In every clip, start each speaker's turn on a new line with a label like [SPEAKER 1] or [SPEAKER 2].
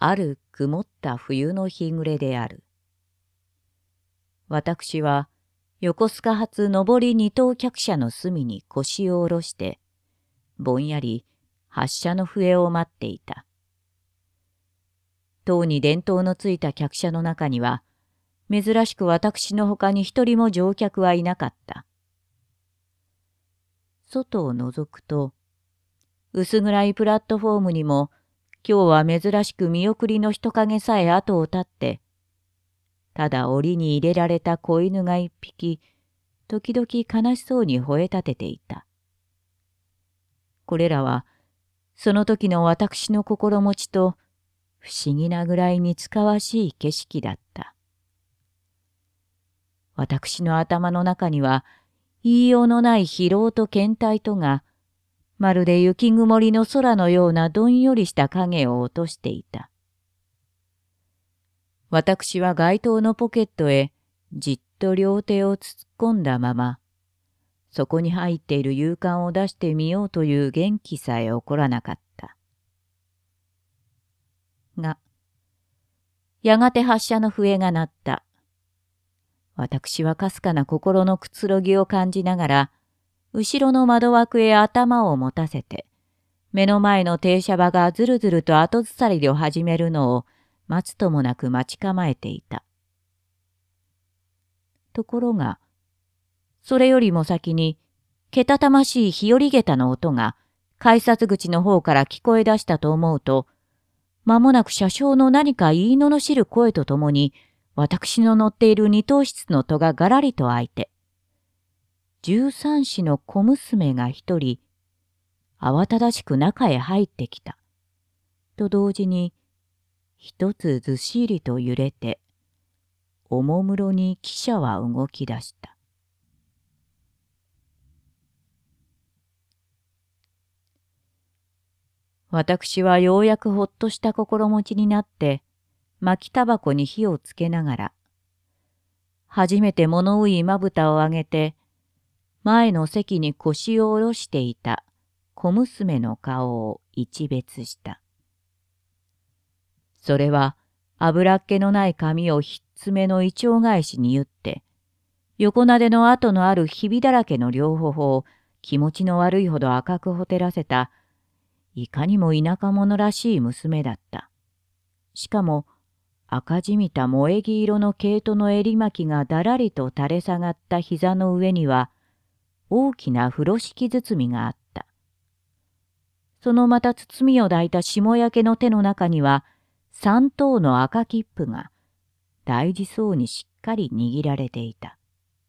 [SPEAKER 1] ある曇った冬の日暮れである。私は横須賀発上り二等客車の隅に腰を下ろして、ぼんやり発車の笛を待っていた。塔に電灯のついた客車の中には、珍しく私のほかに一人も乗客はいなかった。外を覗くと、薄暗いプラットフォームにも、今日は珍しく見送りの人影さえ後を絶って、ただ檻に入れられた子犬が一匹、時々悲しそうに吠え立てていた。これらは、その時の私の心持ちと、不思議なぐらいにつかわしい景色だった。私の頭の中には、言いようのない疲労と倦怠とが、まるで雪曇りの空のようなどんよりした影を落としていた。私は街灯のポケットへじっと両手を突っ込んだまま、そこに入っている勇敢を出してみようという元気さえ起こらなかった。が、やがて発車の笛が鳴った。私はかすかな心のくつろぎを感じながら、後ろの窓枠へ頭を持たせて、目の前の停車場がずるずると後ずさりを始めるのを待つともなく待ち構えていた。ところが、それよりも先に、けたたましい日和下駄の音が改札口の方から聞こえ出したと思うと、間もなく車掌の何か言い罵る声とともに、私の乗っている二等室の戸ががらりと開いて、13歳の小娘が一人、慌ただしく中へ入ってきた。と同時に、一つずしりと揺れて、おもむろに汽車は動き出した。私はようやくほっとした心持ちになって、巻きタバコに火をつけながら、初めて物憂いまぶたを上げて、前の席に腰を下ろしていた小娘の顔を一別した。それは油っ気のない髪をひっつめのイチョウ返しに結って、横撫での跡のあるひびだらけの両頬を気持ちの悪いほど赤くほてらせた、いかにも田舎者らしい娘だった。しかも赤じみた萌え木色の毛糸の襟巻きがだらりと垂れ下がった膝の上には、大きな風呂敷包みがあった。そのまた包みを抱いた霜焼けの手の中には、3等の赤切符が大事そうにしっかり握られていた。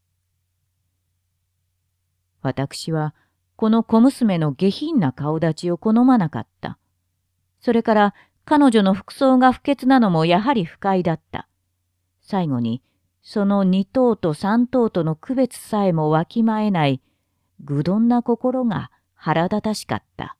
[SPEAKER 1] 私はこの小娘の下品な顔立ちを好まなかった。それから彼女の服装が不潔なのもやはり不快だった。最後にその2等と3等との区別さえもわきまえない愚鈍な心が腹立たしかった。